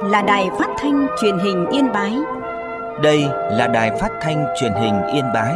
là Đài Phát thanh Truyền hình Yên Bái. Đây là Đài Phát thanh Truyền hình Yên Bái.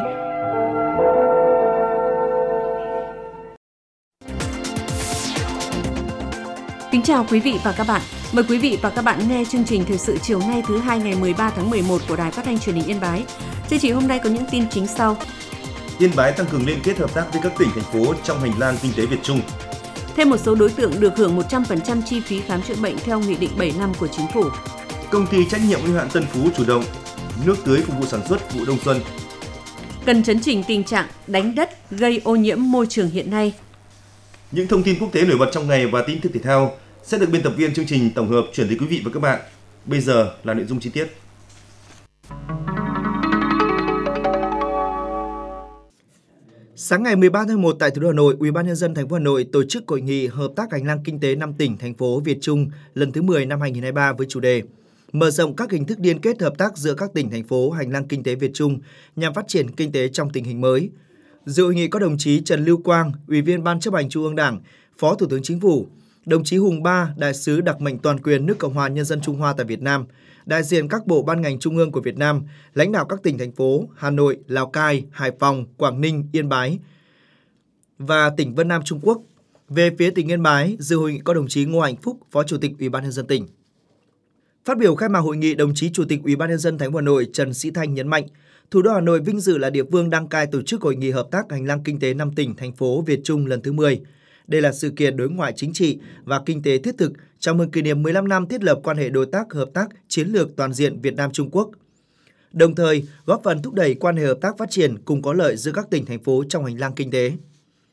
Kính chào quý vị và các bạn. Mời quý vị và các bạn nghe chương trình thời sự chiều nay thứ hai ngày 13 tháng 11 của Đài Phát thanh Truyền hình Yên Bái. Chương trình hôm nay có những tin chính sau. Yên Bái tăng cường liên kết hợp tác với các tỉnh, thành phố trong hành lang kinh tế Việt Trung. Thêm một số đối tượng được hưởng 100% chi phí khám chữa bệnh theo Nghị định 7 năm của Chính phủ. Công ty trách nhiệm hữu hạn Tân Phú chủ động nước tưới phục vụ sản xuất vụ đông xuân. Cần chấn chỉnh tình trạng đánh đất gây ô nhiễm môi trường hiện nay. Những thông tin quốc tế nổi bật trong ngày và tin tức thể thao sẽ được biên tập viên chương trình tổng hợp chuyển tới quý vị và các bạn. Bây giờ là nội dung chi tiết. Sáng ngày 13 tháng 1 tại thủ đô Hà Nội, UBND thành phố Hà Nội tổ chức hội nghị hợp tác hành lang kinh tế 5 tỉnh thành phố Việt Trung lần thứ 10 năm 2023 với chủ đề mở rộng các hình thức liên kết hợp tác giữa các tỉnh thành phố hành lang kinh tế Việt Trung nhằm phát triển kinh tế trong tình hình mới. Dự hội nghị có đồng chí Trần Lưu Quang, Ủy viên Ban Chấp hành Trung ương Đảng, Phó Thủ tướng Chính phủ, đồng chí Hùng Ba, Đại sứ đặc mệnh toàn quyền nước Cộng hòa Nhân dân Trung Hoa tại Việt Nam, đại diện các bộ ban ngành trung ương của Việt Nam, lãnh đạo các tỉnh thành phố Hà Nội, Lào Cai, Hải Phòng, Quảng Ninh, Yên Bái và tỉnh Vân Nam Trung Quốc. Về phía tỉnh Yên Bái, dự hội nghị có đồng chí Ngô Hạnh Phúc, Phó Chủ tịch Ủy ban nhân dân tỉnh. Phát biểu khai mạc hội nghị, đồng chí Chủ tịch Ủy ban nhân dân thành phố Hà Nội Trần Sĩ Thanh nhấn mạnh, thủ đô Hà Nội vinh dự là địa phương đăng cai tổ chức hội nghị hợp tác hành lang kinh tế 5 tỉnh thành phố Việt Trung lần thứ 10. Đây là sự kiện đối ngoại chính trị và kinh tế thiết thực chào mừng kỷ niệm 15 năm thiết lập quan hệ đối tác hợp tác chiến lược toàn diện Việt Nam Trung Quốc. Đồng thời, góp phần thúc đẩy quan hệ hợp tác phát triển cùng có lợi giữa các tỉnh thành phố trong hành lang kinh tế.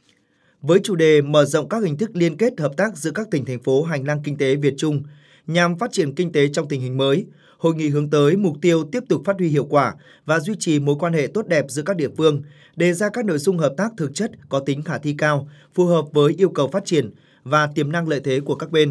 Với chủ đề mở rộng các hình thức liên kết hợp tác giữa các tỉnh thành phố hành lang kinh tế Việt Trung nhằm phát triển kinh tế trong tình hình mới, hội nghị hướng tới mục tiêu tiếp tục phát huy hiệu quả và duy trì mối quan hệ tốt đẹp giữa các địa phương, đề ra các nội dung hợp tác thực chất có tính khả thi cao, phù hợp với yêu cầu phát triển và tiềm năng lợi thế của các bên.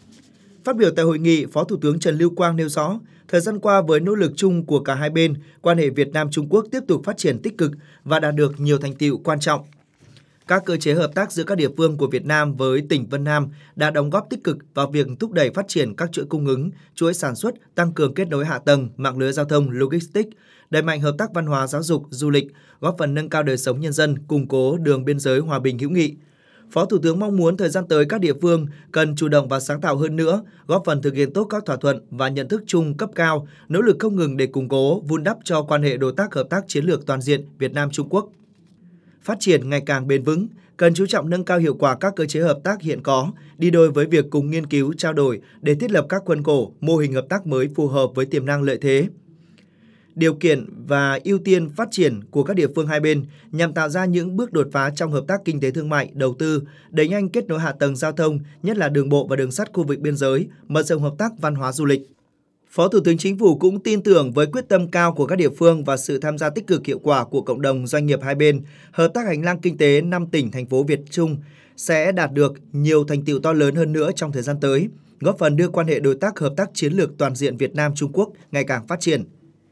Phát biểu tại hội nghị, Phó Thủ tướng Trần Lưu Quang nêu rõ, thời gian qua với nỗ lực chung của cả hai bên, quan hệ Việt Nam-Trung Quốc tiếp tục phát triển tích cực và đạt được nhiều thành tựu quan trọng. Các cơ chế hợp tác giữa các địa phương của Việt Nam với tỉnh Vân Nam đã đóng góp tích cực vào việc thúc đẩy phát triển các chuỗi cung ứng, chuỗi sản xuất, tăng cường kết nối hạ tầng, mạng lưới giao thông, logistics, đẩy mạnh hợp tác văn hóa, giáo dục, du lịch, góp phần nâng cao đời sống nhân dân, củng cố đường biên giới hòa bình hữu nghị. Phó Thủ tướng mong muốn thời gian tới các địa phương cần chủ động và sáng tạo hơn nữa, góp phần thực hiện tốt các thỏa thuận và nhận thức chung cấp cao, nỗ lực không ngừng để củng cố, vun đắp cho quan hệ đối tác hợp tác chiến lược toàn diện Việt Nam-Trung Quốc phát triển ngày càng bền vững, cần chú trọng nâng cao hiệu quả các cơ chế hợp tác hiện có, đi đôi với việc cùng nghiên cứu, trao đổi để thiết lập các khuôn khổ, mô hình hợp tác mới phù hợp với tiềm năng lợi thế, điều kiện và ưu tiên phát triển của các địa phương hai bên nhằm tạo ra những bước đột phá trong hợp tác kinh tế thương mại, đầu tư, đẩy nhanh kết nối hạ tầng giao thông, nhất là đường bộ và đường sắt khu vực biên giới, mở rộng hợp tác văn hóa du lịch. Phó Thủ tướng Chính phủ cũng tin tưởng với quyết tâm cao của các địa phương và sự tham gia tích cực hiệu quả của cộng đồng doanh nghiệp hai bên, hợp tác hành lang kinh tế 5 tỉnh thành phố Việt Trung sẽ đạt được nhiều thành tựu to lớn hơn nữa trong thời gian tới, góp phần đưa quan hệ đối tác hợp tác chiến lược toàn diện Việt Nam Trung Quốc ngày càng phát triển.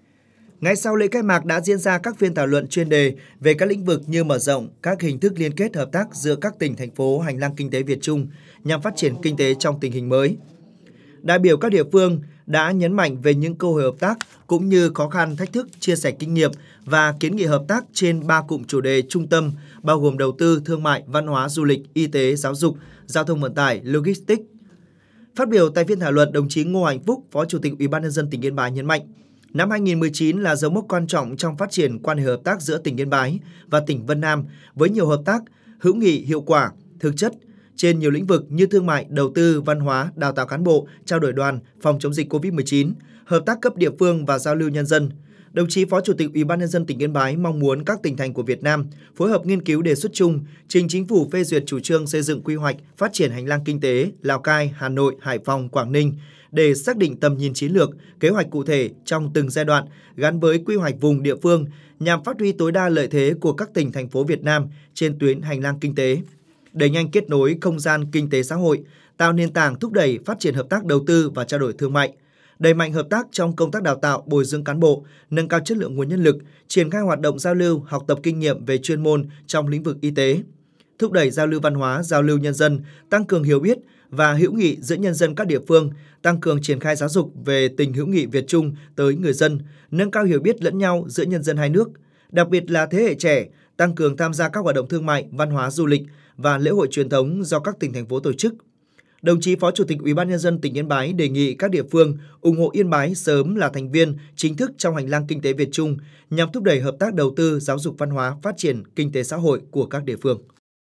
Ngay sau lễ khai mạc đã diễn ra các phiên thảo luận chuyên đề về các lĩnh vực như mở rộng các hình thức liên kết hợp tác giữa các tỉnh thành phố hành lang kinh tế Việt Trung nhằm phát triển kinh tế trong tình hình mới. Đại biểu các địa phương đã nhấn mạnh về những cơ hội hợp tác cũng như khó khăn, thách thức, chia sẻ kinh nghiệm và kiến nghị hợp tác trên 3 cụm chủ đề trung tâm, bao gồm đầu tư, thương mại, văn hóa, du lịch, y tế, giáo dục, giao thông vận tải, logistics. Phát biểu tại phiên thảo luận, đồng chí Ngô Hạnh Phúc, Phó Chủ tịch Ủy ban nhân dân tỉnh Yên Bái nhấn mạnh, năm 2019 là dấu mốc quan trọng trong phát triển quan hệ hợp tác giữa tỉnh Yên Bái và tỉnh Vân Nam với nhiều hợp tác hữu nghị hiệu quả, thực chất trên nhiều lĩnh vực như thương mại, đầu tư, văn hóa, đào tạo cán bộ, trao đổi đoàn, phòng chống dịch COVID-19, hợp tác cấp địa phương và giao lưu nhân dân. Đồng chí Phó Chủ tịch Ủy ban nhân dân tỉnh Yên Bái mong muốn các tỉnh thành của Việt Nam phối hợp nghiên cứu đề xuất chung, trình Chính phủ phê duyệt chủ trương xây dựng quy hoạch phát triển hành lang kinh tế Lào Cai, Hà Nội, Hải Phòng, Quảng Ninh để xác định tầm nhìn chiến lược, kế hoạch cụ thể trong từng giai đoạn gắn với quy hoạch vùng địa phương nhằm phát huy tối đa lợi thế của các tỉnh thành phố Việt Nam trên tuyến hành lang kinh tế, đẩy nhanh kết nối không gian kinh tế xã hội, tạo nền tảng thúc đẩy phát triển hợp tác đầu tư và trao đổi thương mại, đẩy mạnh hợp tác trong công tác đào tạo, bồi dưỡng cán bộ, nâng cao chất lượng nguồn nhân lực, triển khai hoạt động giao lưu, học tập kinh nghiệm về chuyên môn trong lĩnh vực y tế, thúc đẩy giao lưu văn hóa, giao lưu nhân dân, tăng cường hiểu biết và hữu nghị giữa nhân dân các địa phương, tăng cường triển khai giáo dục về tình hữu nghị Việt Trung tới người dân, nâng cao hiểu biết lẫn nhau giữa nhân dân hai nước, đặc biệt là thế hệ trẻ, tăng cường tham gia các hoạt động thương mại, văn hóa, du lịch và lễ hội truyền thống do các tỉnh thành phố tổ chức. Đồng chí Phó Chủ tịch Ủy ban nhân dân tỉnh Yên Bái đề nghị các địa phương ủng hộ Yên Bái sớm là thành viên chính thức trong hành lang kinh tế Việt Trung nhằm thúc đẩy hợp tác đầu tư, giáo dục văn hóa, phát triển kinh tế xã hội của các địa phương.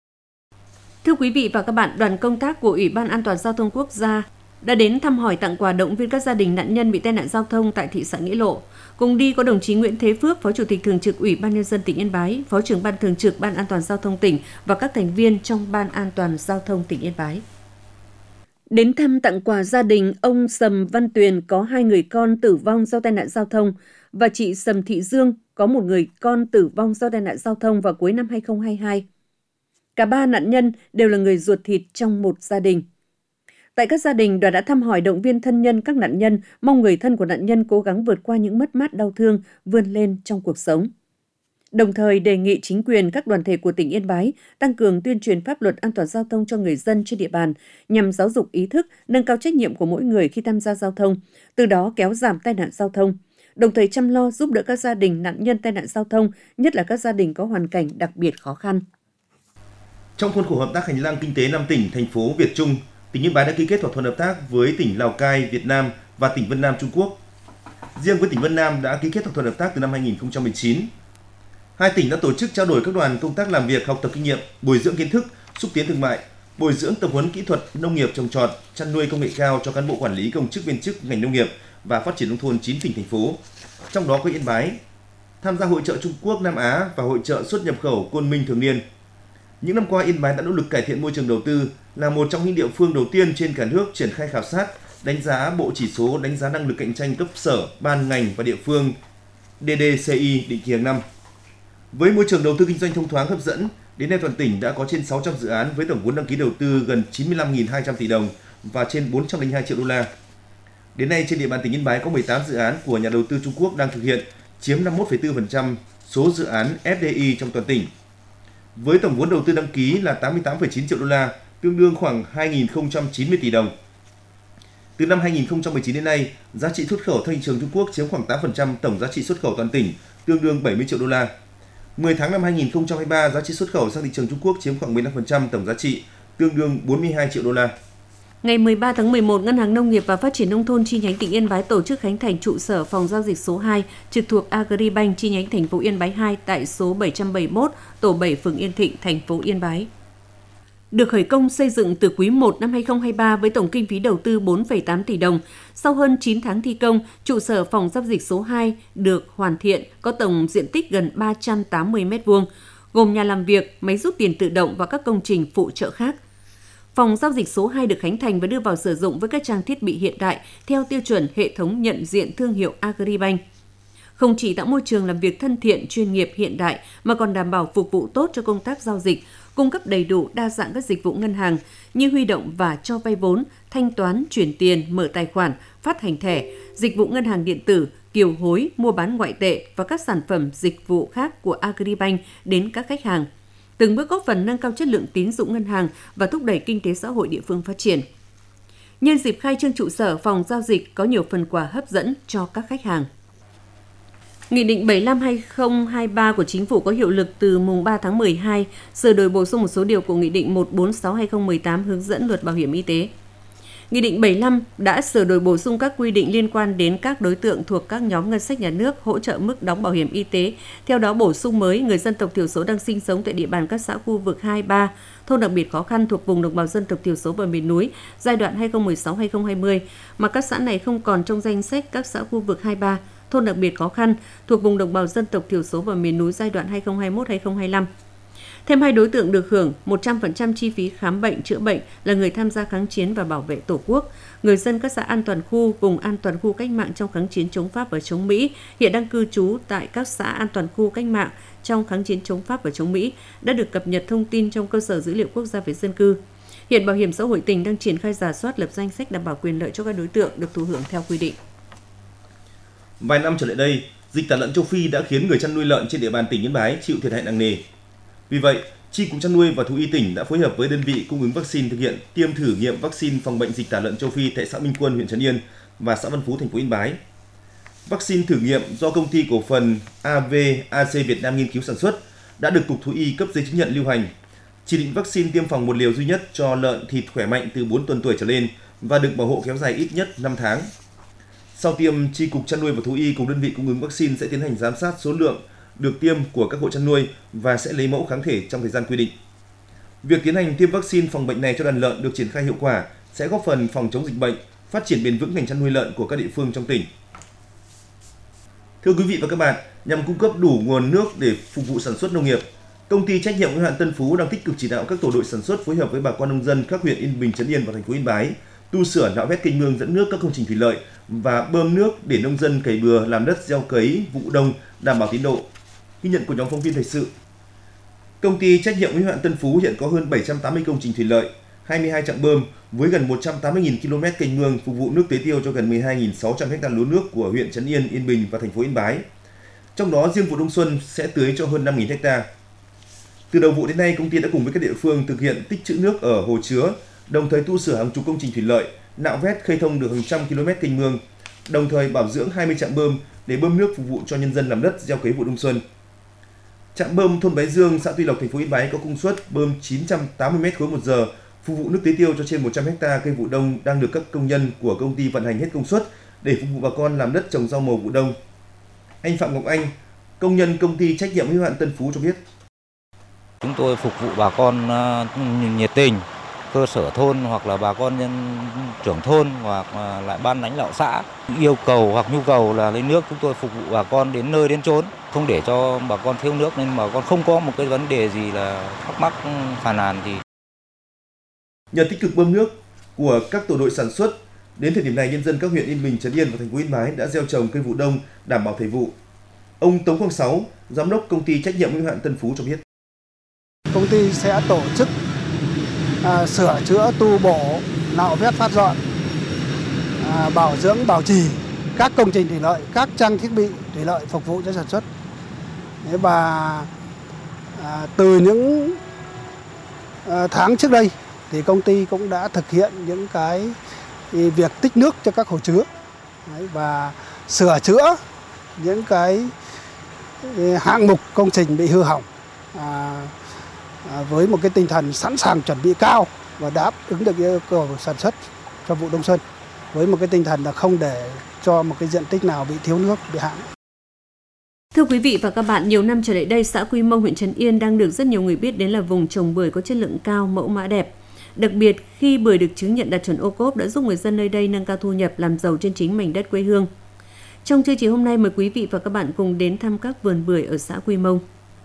Thưa quý vị và các bạn, đoàn công tác của Ủy ban An toàn giao thông quốc gia đã đến thăm hỏi, tặng quà, động viên các gia đình nạn nhân bị tai nạn giao thông tại thị xã Nghĩa Lộ. Cùng đi có đồng chí Nguyễn Thế Phước, Phó Chủ tịch Thường trực Ủy ban nhân dân tỉnh Yên Bái, Phó trưởng Ban Thường trực Ban An toàn giao thông tỉnh và các thành viên trong Ban An toàn giao thông tỉnh Yên Bái. Đến thăm tặng quà gia đình ông Sầm Văn Tuyền có 2 người con tử vong do tai nạn giao thông và chị Sầm Thị Dương có 1 người con tử vong do tai nạn giao thông vào cuối năm 2022. Cả 3 nạn nhân đều là người ruột thịt trong một gia đình. Tại các gia đình, đoàn đã thăm hỏi, động viên thân nhân các nạn nhân, mong người thân của nạn nhân cố gắng vượt qua những mất mát đau thương, vươn lên trong cuộc sống. Đồng thời đề nghị chính quyền, các đoàn thể của tỉnh Yên Bái tăng cường tuyên truyền pháp luật an toàn giao thông cho người dân trên địa bàn nhằm giáo dục ý thức, nâng cao trách nhiệm của mỗi người khi tham gia giao thông, từ đó kéo giảm tai nạn giao thông. Đồng thời chăm lo giúp đỡ các gia đình nạn nhân tai nạn giao thông, nhất là các gia đình có hoàn cảnh đặc biệt khó khăn. Trong khuôn khổ hợp tác hành lang kinh tế 5 tỉnh, thành phố Việt Trung, tỉnh Yên Bái đã ký kết thỏa thuận hợp tác với tỉnh Lào Cai, Việt Nam và tỉnh Vân Nam, Trung Quốc. Riêng với tỉnh Vân Nam đã ký kết thỏa thuận hợp tác từ năm 2019. Hai tỉnh đã tổ chức trao đổi các đoàn công tác làm việc, học tập kinh nghiệm, bồi dưỡng kiến thức, xúc tiến thương mại, bồi dưỡng tập huấn kỹ thuật nông nghiệp trồng trọt, chăn nuôi công nghệ cao cho cán bộ quản lý, công chức, viên chức ngành nông nghiệp và phát triển nông thôn 9 tỉnh thành phố, trong đó có Yên Bái, tham gia hội chợ Trung Quốc Nam Á và hội chợ xuất nhập khẩu Côn Minh thường niên. Những năm qua, Yên Bái đã nỗ lực cải thiện môi trường đầu tư, là một trong những địa phương đầu tiên trên cả nước triển khai khảo sát, đánh giá bộ chỉ số đánh giá năng lực cạnh tranh cấp sở, ban ngành và địa phương DDCI định kỳ hàng năm. Với môi trường đầu tư kinh doanh thông thoáng hấp dẫn, đến nay toàn tỉnh đã có trên 600 dự án với tổng vốn đăng ký đầu tư gần 95.200 tỷ đồng và trên 402 triệu đô la. Đến nay trên địa bàn tỉnh Yên Bái có 18 dự án của nhà đầu tư Trung Quốc đang thực hiện, chiếm 51,4% số dự án FDI trong toàn tỉnh. Với tổng vốn đầu tư đăng ký là 88,9 triệu đô la, tương đương khoảng 2.090 tỷ đồng. Từ năm 2019 đến nay, giá trị xuất khẩu sang thị trường Trung Quốc chiếm khoảng 8% tổng giá trị xuất khẩu toàn tỉnh, tương đương 70 triệu đô la. 10 tháng năm 2023, giá trị xuất khẩu sang thị trường Trung Quốc chiếm khoảng 15% tổng giá trị, tương đương 42 triệu đô la. Ngày 13 tháng 11, Ngân hàng Nông nghiệp và Phát triển Nông thôn chi nhánh tỉnh Yên Bái tổ chức khánh thành trụ sở phòng giao dịch số 2 trực thuộc Agribank chi nhánh thành phố Yên Bái 2 tại số 771, tổ 7, phường Yên Thịnh, thành phố Yên Bái. Được khởi công xây dựng từ quý 1 năm 2023 với tổng kinh phí đầu tư 4,8 tỷ đồng. Sau hơn 9 tháng thi công, trụ sở phòng giao dịch số 2 được hoàn thiện, có tổng diện tích gần 380 m2, gồm nhà làm việc, máy rút tiền tự động và các công trình phụ trợ khác. Phòng giao dịch số 2 được khánh thành và đưa vào sử dụng với các trang thiết bị hiện đại theo tiêu chuẩn hệ thống nhận diện thương hiệu Agribank. Không chỉ tạo môi trường làm việc thân thiện, chuyên nghiệp, hiện đại mà còn đảm bảo phục vụ tốt cho công tác giao dịch, cung cấp đầy đủ đa dạng các dịch vụ ngân hàng như huy động và cho vay vốn, thanh toán, chuyển tiền, mở tài khoản, phát hành thẻ, dịch vụ ngân hàng điện tử, kiều hối, mua bán ngoại tệ và các sản phẩm dịch vụ khác của Agribank đến các khách hàng, từng bước góp phần nâng cao chất lượng tín dụng ngân hàng và thúc đẩy kinh tế xã hội địa phương phát triển. Nhân dịp khai trương trụ sở, phòng giao dịch có nhiều phần quà hấp dẫn cho các khách hàng. Nghị định 75/2023 của Chính phủ có hiệu lực từ mùng 3 tháng 12, sửa đổi bổ sung một số điều của Nghị định 146/2018 hướng dẫn luật bảo hiểm y tế. Nghị định 75 đã sửa đổi bổ sung các quy định liên quan đến các đối tượng thuộc các nhóm ngân sách nhà nước hỗ trợ mức đóng bảo hiểm y tế. Theo đó bổ sung mới người dân tộc thiểu số đang sinh sống tại địa bàn các xã khu vực 2, 3, thôn đặc biệt khó khăn thuộc vùng đồng bào dân tộc thiểu số và miền núi giai đoạn 2016-2020 mà các xã này không còn trong danh sách các xã khu vực 2, 3, thôn đặc biệt khó khăn thuộc vùng đồng bào dân tộc thiểu số và miền núi giai đoạn 2021-2025. Thêm 2 đối tượng được hưởng 100% chi phí khám bệnh, chữa bệnh là người tham gia kháng chiến và bảo vệ Tổ quốc, người dân các xã an toàn khu, vùng an toàn khu cách mạng trong kháng chiến chống Pháp và chống Mỹ, hiện đang cư trú tại các xã an toàn khu cách mạng trong kháng chiến chống Pháp và chống Mỹ, đã được cập nhật thông tin trong cơ sở dữ liệu quốc gia về dân cư. Hiện Bảo hiểm xã hội tỉnh đang triển khai rà soát, lập danh sách đảm bảo quyền lợi cho các đối tượng được thụ hưởng theo quy định. Vài năm trở lại đây, dịch tả lợn châu Phi đã khiến người chăn nuôi lợn trên địa bàn tỉnh Yên Bái chịu thiệt hại nặng nề. Vì vậy, Chi cục chăn nuôi và thú y tỉnh đã phối hợp với đơn vị cung ứng vaccine thực hiện tiêm thử nghiệm vaccine phòng bệnh dịch tả lợn châu Phi tại xã Minh Quân, huyện Trấn Yên và xã Văn Phú, thành phố Yên Bái. Vaccine thử nghiệm do công ty cổ phần AVAC Việt Nam nghiên cứu sản xuất đã được Cục Thú y cấp giấy chứng nhận lưu hành. Chỉ định vaccine tiêm phòng một liều duy nhất cho lợn thịt khỏe mạnh từ 4 tuần tuổi trở lên và được bảo hộ kéo dài ít nhất 5 tháng. Sau tiêm, Chi cục chăn nuôi và thú y cùng đơn vị cung ứng vaccine sẽ tiến hành giám sát số lượng được tiêm của các hộ chăn nuôi và sẽ lấy mẫu kháng thể trong thời gian quy định. Việc tiến hành tiêm vaccine phòng bệnh này cho đàn lợn được triển khai hiệu quả sẽ góp phần phòng chống dịch bệnh, phát triển bền vững ngành chăn nuôi lợn của các địa phương trong tỉnh. Thưa quý vị và các bạn, nhằm cung cấp đủ nguồn nước để phục vụ sản xuất nông nghiệp, Công ty trách nhiệm hữu hạn Tân Phú đang tích cực chỉ đạo các tổ đội sản xuất phối hợp với bà con nông dân các huyện Yên Bình, Trấn Yên và thành phố Yên Bái tu sửa nạo vét kênh mương dẫn nước các công trình thủy lợi và bơm nước để nông dân cày bừa làm đất gieo cấy vụ đông đảm bảo tiến độ. Ghi nhận của nhóm phóng viên thời sự. Công ty trách nhiệm hữu hạn Tân Phú hiện có hơn 780 công trình thủy lợi, 22 trạm bơm với gần 180.000 km kênh mương phục vụ nước tưới tiêu cho gần 12.600 ha lúa nước của huyện Trấn Yên, Yên Bình và thành phố Yên Bái. Trong đó riêng vụ đông xuân sẽ tưới cho hơn 5.000 ha. Từ đầu vụ đến nay, công ty đã cùng với các địa phương thực hiện tích trữ nước ở hồ chứa, đồng thời tu sửa hàng chục công trình thủy lợi, nạo vét khơi thông được hàng trăm km kênh mương, đồng thời bảo dưỡng 20 trạm bơm để bơm nước phục vụ cho nhân dân làm đất gieo cấy vụ đông xuân. Trạm bơm thôn Bái Dương, xã Tuy Lộc, thành phố Yên Bái có công suất bơm 980 m3 một giờ, phục vụ nước tưới tiêu cho trên 100 ha cây vụ đông đang được các công nhân của công ty vận hành hết công suất để phục vụ bà con làm đất trồng rau màu vụ đông. Anh Phạm Ngọc Anh, công nhân công ty trách nhiệm hữu hạn Tân Phú cho biết. Chúng tôi phục vụ bà con nhiệt tình, cơ sở thôn hoặc là bà con trưởng thôn hoặc lại ban lãnh đạo xã yêu cầu hoặc nhu cầu là lấy nước, chúng tôi phục vụ bà con đến nơi đến chốn, không để cho bà con thiếu nước nên bà con không có một cái vấn đề gì là thắc mắc phàn nàn gì. Nhờ tích cực bơm nước của các tổ đội sản xuất, đến thời điểm này nhân dân các huyện Yên Bình, Trấn Yên và thành phố Yên Bái đã gieo trồng cây vụ đông đảm bảo thời vụ. Ông Tống Quang Sáu, giám đốc công ty trách nhiệm hữu hạn Tân Phú cho biết. Công ty sẽ tổ chức sửa chữa, tu bổ, nạo vét phát dọn, bảo dưỡng, bảo trì các công trình thủy lợi, các trang thiết bị thủy lợi phục vụ cho sản xuất. Và từ những tháng trước đây thì công ty cũng đã thực hiện những cái việc tích nước cho các hồ chứa và sửa chữa những cái hạng mục công trình bị hư hỏng với một cái tinh thần sẵn sàng chuẩn bị cao và đáp ứng được yêu cầu sản xuất cho vụ đông xuân với một cái tinh thần là không để cho một cái diện tích nào bị thiếu nước, bị hạn. Thưa quý vị và các bạn, nhiều năm trở lại đây, xã Quy Mông, huyện Trấn Yên đang được rất nhiều người biết đến là vùng trồng bưởi có chất lượng cao, mẫu mã đẹp. Đặc biệt, khi bưởi được chứng nhận đạt chuẩn ô cốp đã giúp người dân nơi đây nâng cao thu nhập, làm giàu trên chính mảnh đất quê hương. Trong chương trình hôm nay, mời quý vị và các bạn cùng đến thăm các vườn bưởi ở xã Quy Mông.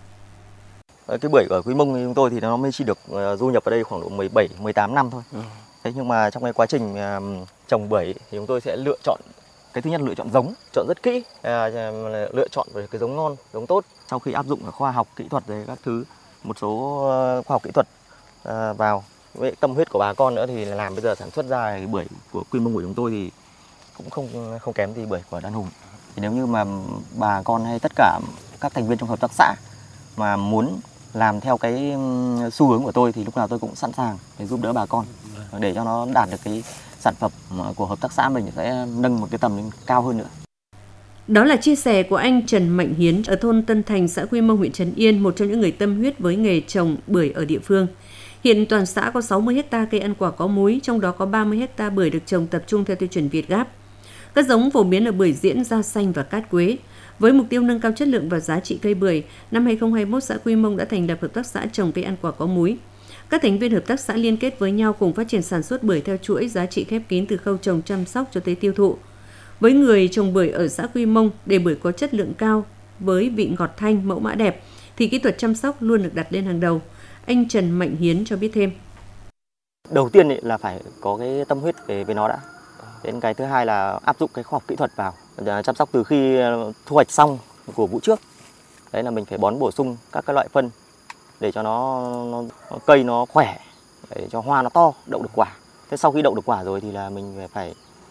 Cái bưởi ở Quy Mông chúng tôi thì nó mới chỉ được du nhập ở đây khoảng độ 17-18 năm thôi. Thế nhưng mà trong cái quá trình trồng bưởi thì chúng tôi sẽ lựa chọn, cái thứ nhất là lựa chọn giống, chọn rất kỹ, lựa chọn về cái giống ngon, giống tốt. Sau khi áp dụng khoa học kỹ thuật rồi các thứ, một số khoa học kỹ thuật vào, với tâm huyết của bà con nữa thì làm bây giờ sản xuất ra cái bưởi của Quy Mông của chúng tôi thì cũng không kém gì bưởi của Đan Hùng. Thì nếu như mà bà con hay tất cả các thành viên trong hợp tác xã mà muốn làm theo cái xu hướng của tôi thì lúc nào tôi cũng sẵn sàng để giúp đỡ bà con để cho nó đạt được cái sản phẩm của hợp tác xã mình sẽ nâng một cái tầm lên cao hơn nữa. Đó là chia sẻ của anh Trần Mạnh Hiến ở thôn Tân Thành, xã Quy Mông, huyện Trấn Yên, một trong những người tâm huyết với nghề trồng bưởi ở địa phương. Hiện toàn xã có 60 ha cây ăn quả có múi, trong đó có 30 ha bưởi được trồng tập trung theo tiêu chuẩn Việt Gáp. Các giống phổ biến là bưởi diễn, da xanh và cát quế. Với mục tiêu nâng cao chất lượng và giá trị cây bưởi, năm 2021 xã Quy Mông đã thành lập hợp tác xã trồng cây ăn quả có múi. Các thành viên hợp tác xã liên kết với nhau cùng phát triển sản xuất bưởi theo chuỗi giá trị khép kín từ khâu trồng, chăm sóc cho tới tiêu thụ. Với người trồng bưởi ở xã Quy Mông, để bưởi có chất lượng cao với vị ngọt thanh, mẫu mã đẹp thì kỹ thuật chăm sóc luôn được đặt lên hàng đầu. Anh Trần Mạnh Hiến cho biết thêm. Đầu tiên là phải có cái tâm huyết về nó đã. Đến cái thứ hai là áp dụng cái khoa học kỹ thuật vào, chăm sóc từ khi thu hoạch xong của vụ trước. Đấy là mình phải bón bổ sung các cái loại phân để cho nó cây nó khỏe, để cho hoa nó to, đậu được quả. Thế sau khi đậu được quả rồi thì là mình phải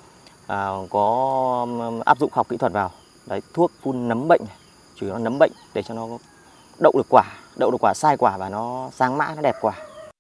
có áp dụng khoa học kỹ thuật vào. Đấy, thuốc phun nấm bệnh, chủ yếu là nấm bệnh để cho nó đậu được quả đậu được quả sai quả và nó sáng mã, nó đẹp quả.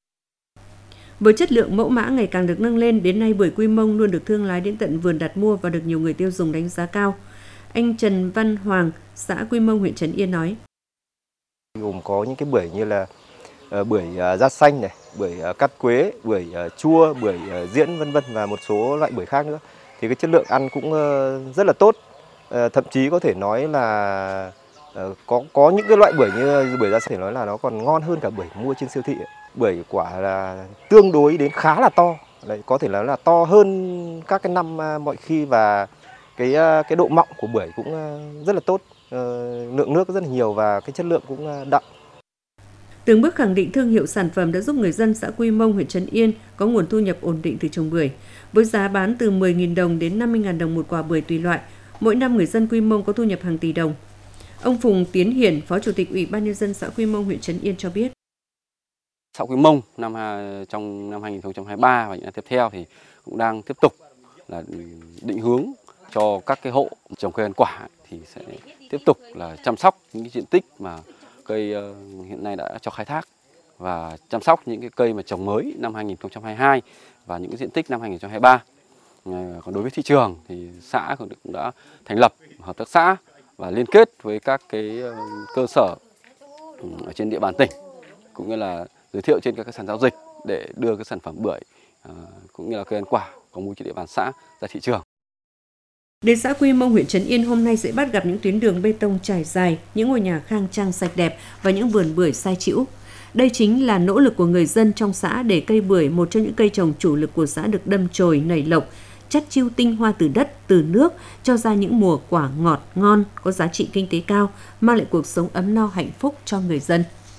Với chất lượng mẫu mã ngày càng được nâng lên, đến nay bưởi Quy Mông luôn được thương lái đến tận vườn đặt mua và được nhiều người tiêu dùng đánh giá cao. Anh Trần Văn Hoàng, xã Quy Mông, huyện Trấn Yên nói: Gồm có những cái bưởi như là bưởi da xanh này, bưởi cát quế, bưởi chua, bưởi diễn vân vân và một số loại bưởi khác nữa. Thì cái chất lượng ăn cũng rất là tốt. Thậm chí có thể nói là có những cái loại bưởi như bưởi da xanh, nói là nó còn ngon hơn cả bưởi mua trên siêu thị. Bưởi quả là tương đối đến khá là to. Đấy, có thể là to hơn các cái năm mọi khi, và cái độ mọng của bưởi cũng rất là tốt, lượng nước rất là nhiều và cái chất lượng cũng đậm. Từng bước khẳng định thương hiệu sản phẩm đã giúp người dân xã Quy Mông, huyện Trấn Yên có nguồn thu nhập ổn định từ trồng bưởi. Với giá bán từ 10.000 đồng đến 50.000 đồng một quả bưởi tùy loại, mỗi năm người dân Quy Mông có thu nhập hàng tỷ đồng. Ông Phùng Tiến Hiển, Phó Chủ tịch Ủy ban Nhân dân xã Quy Mông, huyện Trấn Yên cho biết: Xã Quy Mông trong năm 2023 và những năm tiếp theo thì cũng đang tiếp tục là định hướng cho các cái hộ trồng cây ăn quả thì sẽ tiếp tục là chăm sóc những cái diện tích mà cây hiện nay đã cho khai thác và chăm sóc những cái cây mà trồng mới năm 2022 và những cái diện tích năm 2023. Còn đối với thị trường thì xã cũng đã thành lập hợp tác xã và liên kết với các cái cơ sở ở trên địa bàn tỉnh cũng như là giới thiệu trên các cái sàn giao dịch để đưa cái sản phẩm bưởi cũng như là cây ăn quả có múi trên địa bàn xã ra thị trường. Đến xã Quy Mông, huyện Trấn Yên hôm nay sẽ bắt gặp những tuyến đường bê tông trải dài, những ngôi nhà khang trang sạch đẹp và những vườn bưởi sai chĩu. Đây chính là nỗ lực của người dân trong xã để cây bưởi, một trong những cây trồng chủ lực của xã, được đâm chồi nảy lộc, chắt chiu tinh hoa từ đất, từ nước, cho ra những mùa quả ngọt ngon, có giá trị kinh tế cao, mang lại cuộc sống ấm no hạnh phúc cho người dân.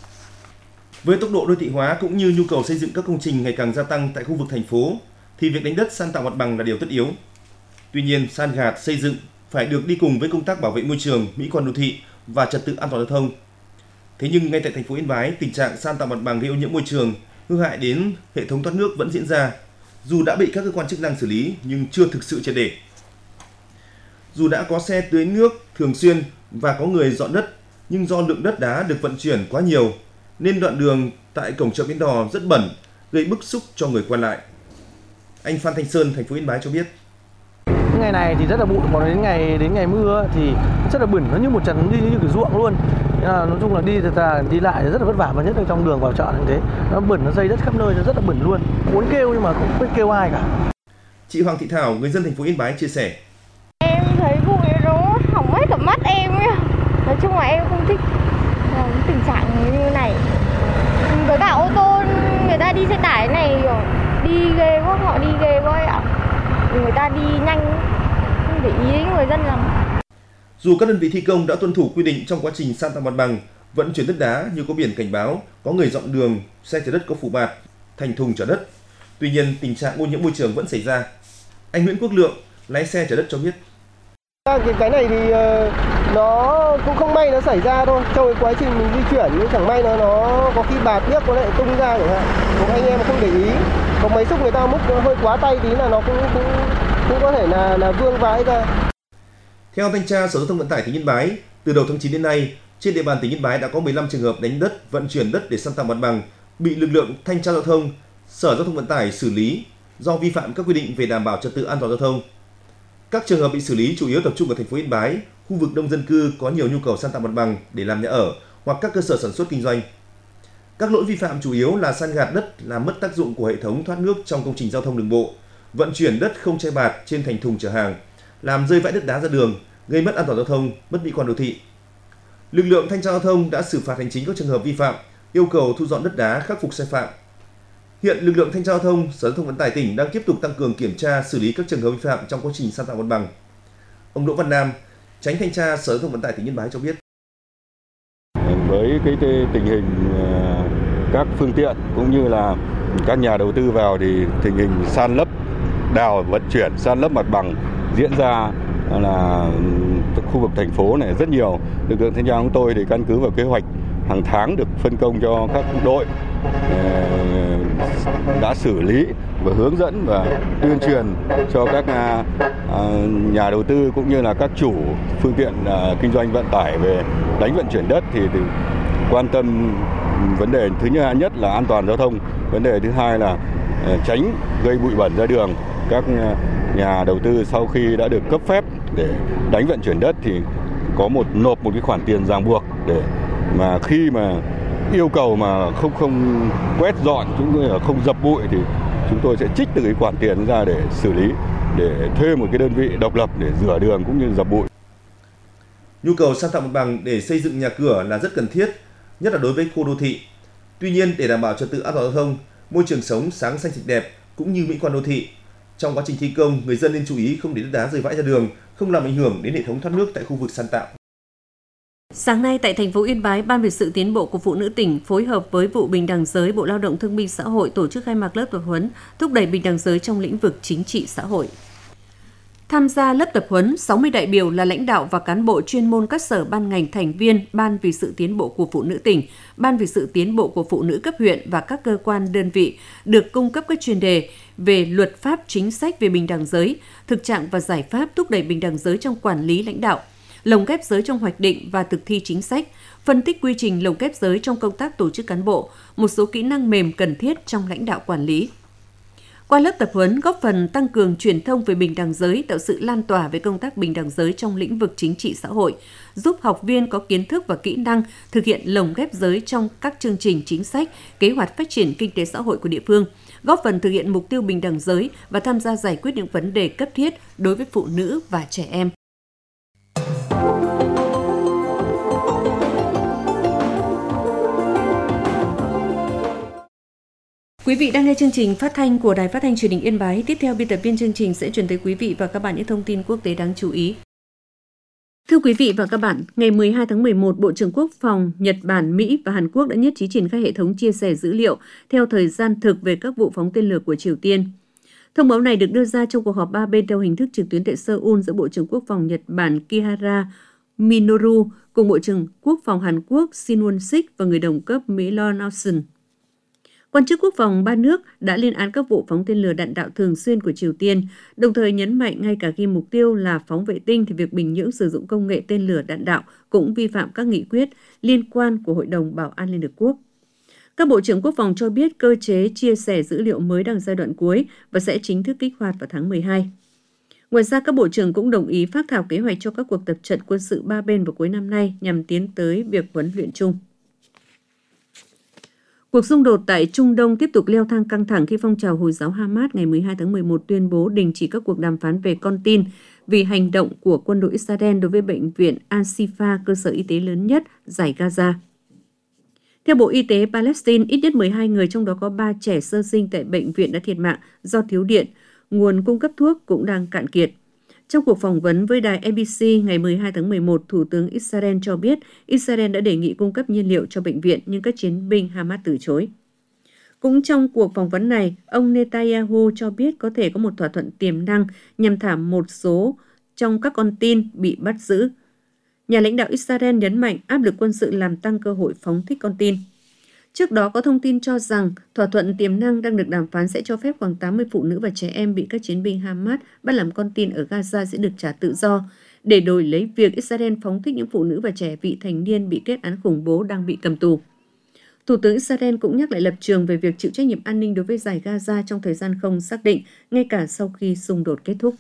Với tốc độ đô thị hóa cũng như nhu cầu xây dựng các công trình ngày càng gia tăng tại khu vực thành phố, thì việc đánh đất san tạo mặt bằng là điều tất yếu. Tuy nhiên, san gạt xây dựng phải được đi cùng với công tác bảo vệ môi trường, mỹ quan đô thị và trật tự an toàn giao thông. Thế nhưng ngay tại thành phố Yên Bái, tình trạng san tạo mặt bằng gây ô nhiễm môi trường, hư hại đến hệ thống thoát nước vẫn diễn ra. Dù đã bị các cơ quan chức năng xử lý nhưng chưa thực sự triệt để. Dù đã có xe tưới nước thường xuyên và có người dọn đất, nhưng do lượng đất đá được vận chuyển quá nhiều nên đoạn đường tại cổng chợ Bến Đò rất bẩn, gây bức xúc cho người qua lại. Anh Phan Thanh Sơn, thành phố Yên Bái cho biết: những ngày này thì rất là bụi, còn đến ngày mưa thì rất là bẩn, nó như một trận đi như cái ruộng luôn. Nói chung là đi lại rất là vất vả, và nhất là trong đường vào chợ như thế, nó bẩn, nó dây đất khắp nơi, nó rất là bẩn luôn. Muốn kêu nhưng mà không biết kêu ai cả. Chị Hoàng Thị Thảo, người dân thành phố Yên Bái chia sẻ: Em thấy bụi nó hỏng hết cả mắt em ấy. Nói chung là em không thích tình trạng như này. Với cả ô tô người ta đi xe tải này đi ghê quá, họ đi ghê quá ạ. Người ta đi nhanh, không để ý đến người dân lắm. Dù các đơn vị thi công đã tuân thủ quy định trong quá trình san tạo mặt bằng, vận chuyển đất đá như có biển cảnh báo, có người dọn đường, xe chở đất có phủ bạt, thành thùng chở đất, tuy nhiên tình trạng ô nhiễm môi trường vẫn xảy ra. Anh Nguyễn Quốc Lượng, lái xe chở đất cho biết: cái này thì nó cũng không may nó xảy ra thôi. Trong cái quá trình mình di chuyển nhưng chẳng may nó có khi bạt biết có lại tung ra chẳng hạn. Một anh em không để ý, có mấy xúc người ta múc hơi quá tay tí là nó cũng có thể là vương vãi ra. Theo thanh tra Sở Giao thông Vận tải tỉnh Yên Bái, từ đầu tháng 9 đến nay, trên địa bàn tỉnh Yên Bái đã có 15 trường hợp đánh đất, vận chuyển đất để san tạo mặt bằng bị lực lượng thanh tra giao thông, Sở Giao thông Vận tải xử lý do vi phạm các quy định về đảm bảo trật tự an toàn giao thông. Các trường hợp bị xử lý chủ yếu tập trung ở thành phố Yên Bái, khu vực đông dân cư có nhiều nhu cầu san tạo mặt bằng để làm nhà ở hoặc các cơ sở sản xuất kinh doanh. Các lỗi vi phạm chủ yếu là san gạt đất làm mất tác dụng của hệ thống thoát nước trong công trình giao thông đường bộ, vận chuyển đất không che bạt trên thành thùng chở hàng, làm rơi vãi đất đá ra đường, gây mất an toàn giao thông, mất mỹ quan đô thị. Lực lượng thanh tra giao thông đã xử phạt hành chính các trường hợp vi phạm, yêu cầu thu dọn đất đá, khắc phục sai phạm. Hiện lực lượng thanh tra giao thông, Sở Giao thông Vận tải tỉnh đang tiếp tục tăng cường kiểm tra, xử lý các trường hợp vi phạm trong quá trình san tạo mặt bằng. Ông Đỗ Văn Nam, Chánh thanh tra Sở Giao thông Vận tải tỉnh Yên Bái cho biết: với cái tình hình các phương tiện cũng như là các nhà đầu tư vào thì tình hình san lấp, đào vận chuyển, san lấp mặt bằng diễn ra là khu vực thành phố này rất nhiều. Lực lượng thanh tra của tôi thì căn cứ vào kế hoạch hàng tháng được phân công cho các đội đã xử lý và hướng dẫn và tuyên truyền cho các nhà đầu tư cũng như là các chủ phương tiện kinh doanh vận tải về đánh vận chuyển đất thì quan tâm vấn đề thứ nhất là an toàn giao thông, vấn đề thứ hai là tránh gây bụi bẩn ra đường. Các nhà đầu tư sau khi đã được cấp phép để đánh vận chuyển đất thì có nộp một cái khoản tiền ràng buộc để mà khi mà yêu cầu mà không quét dọn chúng tôi không dập bụi thì chúng tôi sẽ trích từ cái khoản tiền ra để xử lý, để thuê một cái đơn vị độc lập để rửa đường cũng như dập bụi. Nhu cầu san phẳng mặt bằng để xây dựng nhà cửa là rất cần thiết, nhất là đối với khu đô thị. Tuy nhiên, để đảm bảo trật tự an toàn giao thông, môi trường sống sáng xanh sạch đẹp cũng như mỹ quan đô thị, trong quá trình thi công, người dân nên chú ý không để đất đá rơi vãi ra đường, không làm ảnh hưởng đến hệ thống thoát nước tại khu vực san tạo. Sáng nay tại thành phố Yên Bái, Ban về sự tiến bộ của phụ nữ tỉnh phối hợp với vụ Bình đẳng giới, Bộ Lao động Thương binh Xã hội tổ chức khai mạc lớp tập huấn thúc đẩy bình đẳng giới trong lĩnh vực chính trị xã hội. Tham gia lớp tập huấn, 60 đại biểu là lãnh đạo và cán bộ chuyên môn các sở ban ngành thành viên Ban vì sự tiến bộ của phụ nữ tỉnh, Ban vì sự tiến bộ của phụ nữ cấp huyện và các cơ quan đơn vị được cung cấp các chuyên đề về luật pháp chính sách về bình đẳng giới, thực trạng và giải pháp thúc đẩy bình đẳng giới trong quản lý lãnh đạo, lồng ghép giới trong hoạch định và thực thi chính sách, phân tích quy trình lồng ghép giới trong công tác tổ chức cán bộ, một số kỹ năng mềm cần thiết trong lãnh đạo quản lý. Qua lớp tập huấn góp phần tăng cường truyền thông về bình đẳng giới, tạo sự lan tỏa về công tác bình đẳng giới trong lĩnh vực chính trị xã hội, giúp học viên có kiến thức và kỹ năng thực hiện lồng ghép giới trong các chương trình chính sách, kế hoạch phát triển kinh tế xã hội của địa phương, góp phần thực hiện mục tiêu bình đẳng giới và tham gia giải quyết những vấn đề cấp thiết đối với phụ nữ và trẻ em. Quý vị đang nghe chương trình phát thanh của Đài Phát thanh Truyền hình Yên Bái. Tiếp theo, biên tập viên chương trình sẽ chuyển tới quý vị và các bạn những thông tin quốc tế đáng chú ý. Thưa quý vị và các bạn, ngày 12 tháng 11, Bộ trưởng Quốc phòng Nhật Bản, Mỹ và Hàn Quốc đã nhất trí triển khai hệ thống chia sẻ dữ liệu theo thời gian thực về các vụ phóng tên lửa của Triều Tiên. Thông báo này được đưa ra trong cuộc họp ba bên theo hình thức trực tuyến tại Seoul giữa Bộ trưởng Quốc phòng Nhật Bản Kihara Minoru cùng Bộ trưởng Quốc phòng Hàn Quốc Shin Won-sik và người đồng cấp Mỹ Lloyd Austin. Quan chức quốc phòng ba nước đã lên án các vụ phóng tên lửa đạn đạo thường xuyên của Triều Tiên, đồng thời nhấn mạnh ngay cả khi mục tiêu là phóng vệ tinh thì việc Bình Nhưỡng sử dụng công nghệ tên lửa đạn đạo cũng vi phạm các nghị quyết liên quan của Hội đồng Bảo an Liên Hợp Quốc. Các bộ trưởng quốc phòng cho biết cơ chế chia sẻ dữ liệu mới đang giai đoạn cuối và sẽ chính thức kích hoạt vào tháng 12. Ngoài ra, các bộ trưởng cũng đồng ý phát thảo kế hoạch cho các cuộc tập trận quân sự ba bên vào cuối năm nay nhằm tiến tới việc huấn luyện chung. Cuộc xung đột tại Trung Đông tiếp tục leo thang căng thẳng khi phong trào Hồi giáo Hamas ngày 12 tháng 11 tuyên bố đình chỉ các cuộc đàm phán về con tin vì hành động của quân đội Israel đối với bệnh viện Al-Shifa, cơ sở y tế lớn nhất dải Gaza. Theo Bộ Y tế Palestine, ít nhất 12 người, trong đó có 3 trẻ sơ sinh tại bệnh viện đã thiệt mạng do thiếu điện, nguồn cung cấp thuốc cũng đang cạn kiệt. Trong cuộc phỏng vấn với đài ABC ngày 12 tháng 11, Thủ tướng Israel cho biết Israel đã đề nghị cung cấp nhiên liệu cho bệnh viện nhưng các chiến binh Hamas từ chối. Cũng trong cuộc phỏng vấn này, ông Netanyahu cho biết có thể có một thỏa thuận tiềm năng nhằm thả một số trong các con tin bị bắt giữ. Nhà lãnh đạo Israel nhấn mạnh áp lực quân sự làm tăng cơ hội phóng thích con tin. Trước đó có thông tin cho rằng thỏa thuận tiềm năng đang được đàm phán sẽ cho phép khoảng 80 phụ nữ và trẻ em bị các chiến binh Hamas bắt làm con tin ở Gaza sẽ được trả tự do, để đổi lấy việc Israel phóng thích những phụ nữ và trẻ vị thành niên bị kết án khủng bố đang bị cầm tù. Thủ tướng Israel cũng nhắc lại lập trường về việc chịu trách nhiệm an ninh đối với dải Gaza trong thời gian không xác định, ngay cả sau khi xung đột kết thúc.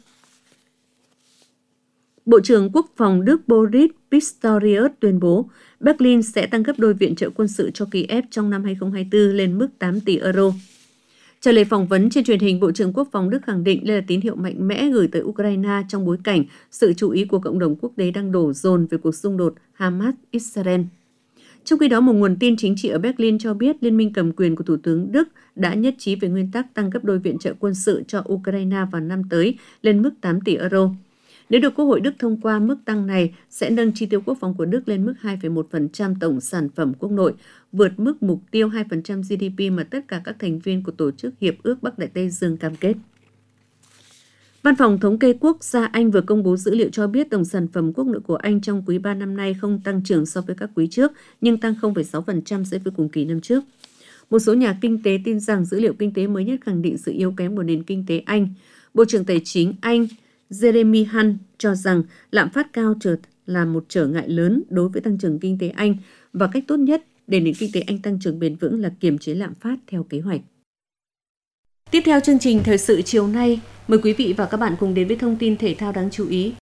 Bộ trưởng Quốc phòng Đức Boris Pistorius tuyên bố Berlin sẽ tăng gấp đôi viện trợ quân sự cho Kiev trong năm 2024 lên mức 8 tỷ euro. Trả lời phỏng vấn trên truyền hình, Bộ trưởng Quốc phòng Đức khẳng định đây là tín hiệu mạnh mẽ gửi tới Ukraine trong bối cảnh sự chú ý của cộng đồng quốc tế đang đổ dồn về cuộc xung đột Hamas-Israel. Trong khi đó, một nguồn tin chính trị ở Berlin cho biết Liên minh cầm quyền của Thủ tướng Đức đã nhất trí về nguyên tắc tăng gấp đôi viện trợ quân sự cho Ukraine vào năm tới lên mức 8 tỷ euro. Nếu được Quốc hội Đức thông qua, mức tăng này sẽ nâng chi tiêu quốc phòng của Đức lên mức 2,1% tổng sản phẩm quốc nội, vượt mức mục tiêu 2% GDP mà tất cả các thành viên của Tổ chức Hiệp ước Bắc Đại Tây Dương cam kết. Văn phòng Thống kê Quốc gia Anh vừa công bố dữ liệu cho biết tổng sản phẩm quốc nội của Anh trong quý 3 năm nay không tăng trưởng so với các quý trước, nhưng tăng 0,6% so với cùng kỳ năm trước. Một số nhà kinh tế tin rằng dữ liệu kinh tế mới nhất khẳng định sự yếu kém của nền kinh tế Anh. Bộ trưởng Tài chính Anh Jeremy Hunt cho rằng lạm phát cao là một trở ngại lớn đối với tăng trưởng kinh tế Anh và cách tốt nhất để nền kinh tế Anh tăng trưởng bền vững là kiềm chế lạm phát theo kế hoạch. Tiếp theo chương trình thời sự chiều nay, mời quý vị và các bạn cùng đến với thông tin thể thao đáng chú ý.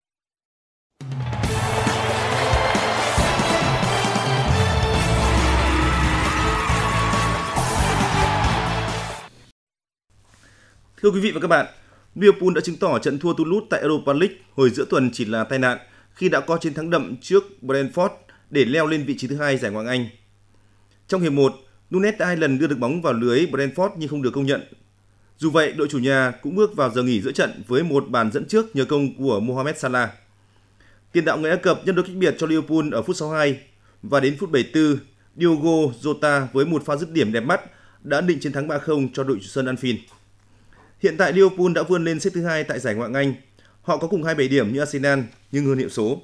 Thưa quý vị và các bạn, Liverpool đã chứng tỏ trận thua Toulouse tại Europa League hồi giữa tuần chỉ là tai nạn khi đã có chiến thắng đậm trước Brentford để leo lên vị trí thứ 2 giải Ngoại hạng Anh. Trong hiệp 1, Núñez đã 2 lần đưa được bóng vào lưới Brentford nhưng không được công nhận. Dù vậy, đội chủ nhà cũng bước vào giờ nghỉ giữa trận với một bàn dẫn trước nhờ công của Mohamed Salah. Tiền đạo người Ai Cập nhân đôi cách biệt cho Liverpool ở phút 62 và đến phút 74, Diogo Jota với một pha dứt điểm đẹp mắt đã định chiến thắng 3-0 cho đội chủ sân Anfield. Hiện tại Liverpool đã vươn lên xếp thứ 2 tại giải Ngoại hạng Anh. Họ có cùng 27 điểm như Arsenal nhưng hơn hiệu số.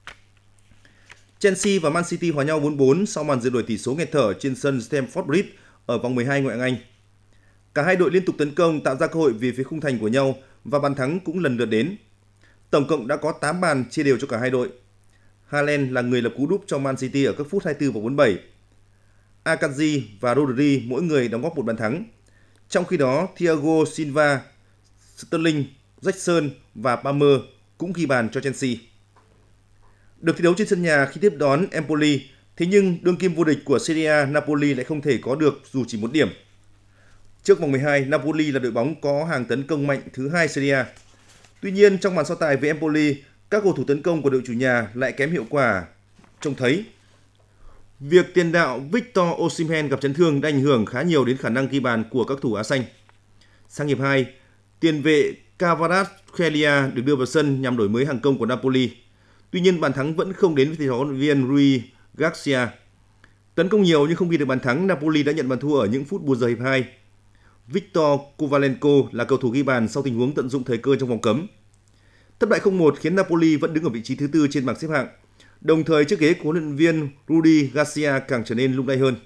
Chelsea và Man City hòa nhau 4-4 sau màn rượt đuổi tỷ số nghẹt thở trên sân Stamford Bridge ở vòng 12 Ngoại hạng Anh. Cả hai đội liên tục tấn công tạo ra cơ hội về phía khung thành của nhau và bàn thắng cũng lần lượt đến. Tổng cộng đã có 8 bàn chia đều cho cả hai đội. Haaland là người lập cú đúp cho Man City ở các phút 24 và 47. Akanji và Rodri mỗi người đóng góp một bàn thắng. Trong khi đó, Thiago Silva, Sterling, Jackson và Palmer cũng ghi bàn cho Chelsea. Được thi đấu trên sân nhà khi tiếp đón Empoli, thế nhưng đương kim vô địch của Serie A Napoli lại không thể có được dù chỉ một điểm. Trước vòng 12, Napoli là đội bóng có hàng tấn công mạnh thứ 2 Serie A. Tuy nhiên, trong màn so tài với Empoli, các cầu thủ tấn công của đội chủ nhà lại kém hiệu quả trông thấy. Việc tiền đạo Victor Osimhen gặp chấn thương đã ảnh hưởng khá nhiều đến khả năng ghi bàn của các thủ Á Xanh. Sang hiệp 2, tiền vệ Kvaratskhelia được đưa vào sân nhằm đổi mới hàng công của Napoli. Tuy nhiên, bàn thắng vẫn không đến với thủ huấn viên Rui Garcia. Tấn công nhiều nhưng không ghi được bàn thắng, Napoli đã nhận bàn thua ở những phút bù giờ hiệp 2. Viktor Kovalenko là cầu thủ ghi bàn sau tình huống tận dụng thời cơ trong vòng cấm. Thất bại 0-1 khiến Napoli vẫn đứng ở vị trí thứ 4 trên bảng xếp hạng. Đồng thời chiếc ghế của huấn luyện viên Rudi Garcia càng trở nên lung lay hơn.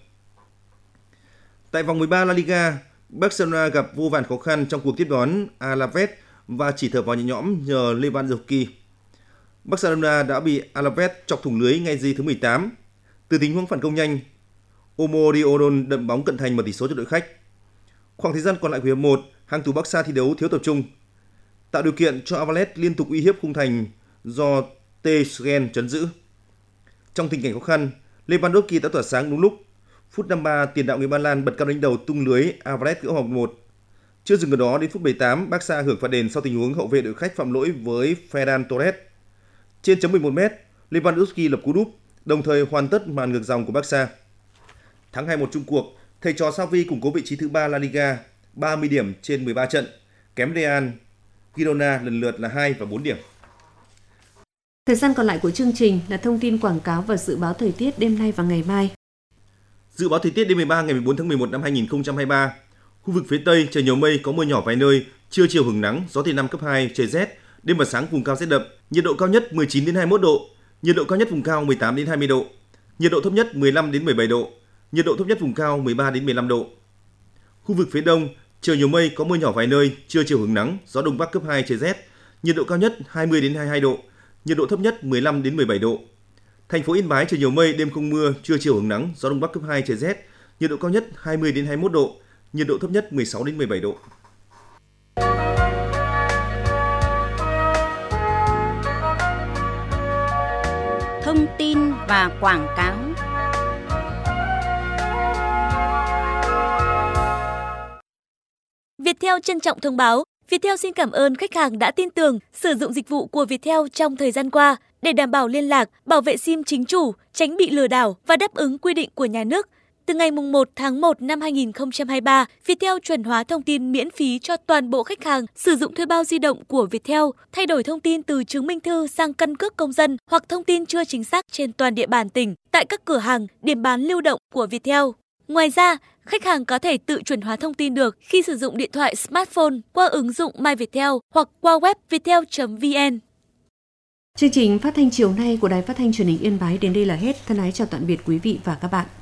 Tại vòng 13 La Liga, Barcelona gặp vô vàn khó khăn trong cuộc tiếp đón Alaves và chỉ thở vào nhẹ nhõm nhờ Lewandowski. Barcelona đã bị Alaves chọc thủng lưới ngay giây thứ 18. Từ tình huống phản công nhanh, Omodiodon đậm bóng cận thành mở tỷ số cho đội khách. Khoảng thời gian còn lại của hiệp 1, hàng thủ Barca thi đấu thiếu tập trung, tạo điều kiện cho Alaves liên tục uy hiếp khung thành do Ter Stegen trấn giữ. Trong tình cảnh khó khăn, Lewandowski đã tỏa sáng đúng lúc. Phút 53, tiền đạo người Ba Lan bật cao đánh đầu tung lưới, Alvarez gỡ hòa 1. Chưa dừng ở đó, đến phút 78, Barca hưởng phạt đền sau tình huống hậu vệ đội khách phạm lỗi với Ferran Torres. Trên chấm 11m, Lewandowski lập cú đúp, đồng thời hoàn tất màn ngược dòng của Barca. Thắng 2-1 chung cuộc, thầy trò Xavi củng cố vị trí thứ 3 La Liga, 30 điểm trên 13 trận, kém Real, Girona lần lượt là 2 và 4 điểm. Thời gian còn lại của chương trình là thông tin quảng cáo và dự báo thời tiết đêm nay và ngày mai. Dự báo thời tiết đêm 13 ngày 14 tháng 11 năm 2023. Khu vực phía Tây trời nhiều mây, có mưa nhỏ vài nơi, trưa chiều hứng nắng, gió Tây Nam cấp 2, trời rét, đêm và sáng vùng cao rét đậm, nhiệt độ cao nhất 19 đến 21 độ, nhiệt độ cao nhất vùng cao 18 đến 20 độ, nhiệt độ thấp nhất 15 đến 17 độ, nhiệt độ thấp nhất vùng cao 13 đến 15 độ. Khu vực phía Đông trời nhiều mây, có mưa nhỏ vài nơi, trưa chiều hứng nắng, gió Đông Bắc cấp 2, trời rét, nhiệt độ cao nhất 20 đến 22 độ, nhiệt độ thấp nhất 15 đến 17 độ. Thành phố Yên Bái trời nhiều mây, đêm không mưa, trưa chiều hứng nắng, gió Đông Bắc cấp 2, trời rét, nhiệt độ cao nhất 20 đến 21 độ, nhiệt độ thấp nhất 16 đến 17 độ. Thông tin và quảng cáo. Viettel trân trọng thông báo, Viettel xin cảm ơn khách hàng đã tin tưởng sử dụng dịch vụ của Viettel trong thời gian qua để đảm bảo liên lạc, bảo vệ SIM chính chủ, tránh bị lừa đảo và đáp ứng quy định của nhà nước. Từ ngày 1 tháng 1 năm 2023, Viettel chuẩn hóa thông tin miễn phí cho toàn bộ khách hàng sử dụng thuê bao di động của Viettel, thay đổi thông tin từ chứng minh thư sang căn cước công dân hoặc thông tin chưa chính xác trên toàn địa bàn tỉnh tại các cửa hàng, điểm bán lưu động của Viettel. Ngoài ra, khách hàng có thể tự chuẩn hóa thông tin được khi sử dụng điện thoại smartphone qua ứng dụng My Viettel hoặc qua web viettel.vn. Chương trình phát thanh chiều nay của Đài Phát thanh Truyền hình Yên Bái đến đây là hết. Thân ái chào tạm biệt quý vị và các bạn.